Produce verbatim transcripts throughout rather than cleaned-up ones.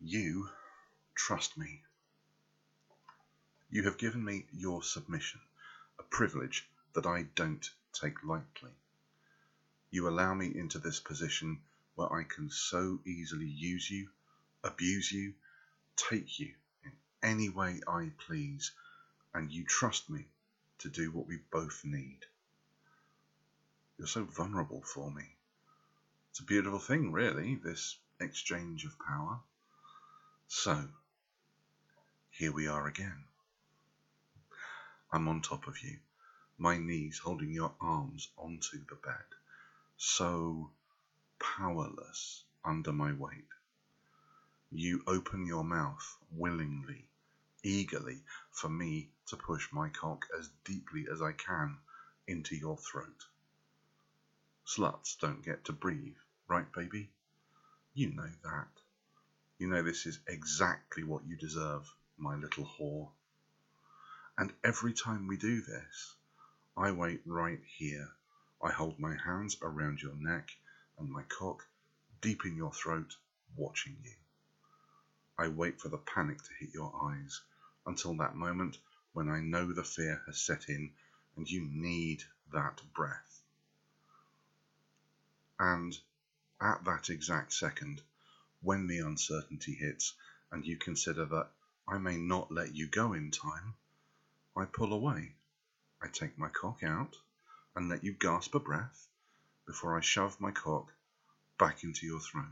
You trust me. You have given me your submission, a privilege that I don't take lightly. You allow me into this position where I can so easily use you, abuse you, take you in any way I please, and you trust me to do what we both need. You're so vulnerable for me. It's a beautiful thing, really, this exchange of power. So, here we are again. I'm on top of you, my knees holding your arms onto the bed, so powerless under my weight. You open your mouth willingly, eagerly, for me to push my cock as deeply as I can into your throat. Sluts don't get to breathe, right, baby? You know that. You know this is exactly what you deserve, my little whore. And every time we do this, I wait right here. I hold my hands around your neck and my cock deep in your throat, watching you. I wait for the panic to hit your eyes, until that moment when I know the fear has set in and you need that breath. And at that exact second, when the uncertainty hits and you consider that I may not let you go in time, I pull away. I take my cock out and let you gasp a breath before I shove my cock back into your throat.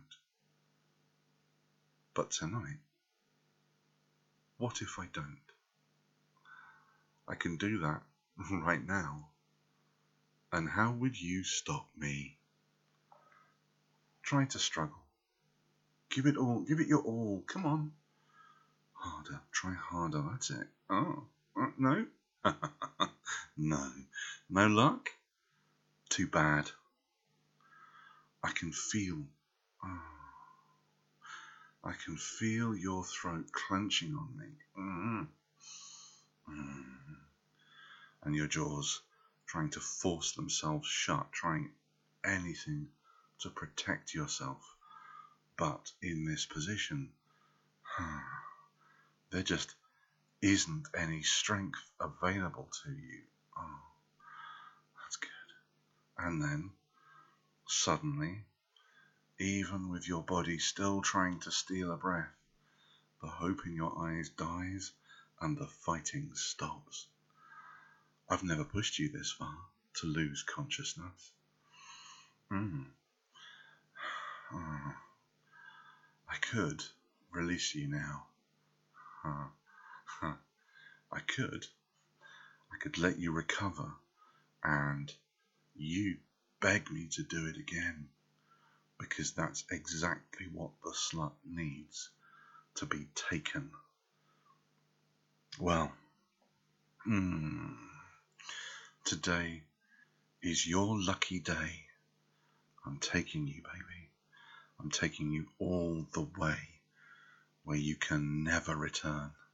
But tonight, what if I don't? I can do that right now. And how would you stop me? Try to struggle. Give it all. Give it your all. Come on. Harder. Try harder. That's it. Oh, uh, no. no. No luck? Too bad. I can feel. Oh, I can feel your throat clenching on me. Mm. Mm. And your jaws trying to force themselves shut, trying anything to protect yourself. But in this position, there just isn't any strength available to you. Oh, that's good. And then, suddenly, even with your body still trying to steal a breath, the hope in your eyes dies and the fighting stops. I've never pushed you this far to lose consciousness. Mm. Oh. I could release you now. Huh. Huh. I could. I could let you recover and you beg me to do it again, because that's exactly what the slut needs, to be taken. Well, hmm, today is your lucky day. I'm taking you, baby. I'm taking you all the way where you can never return.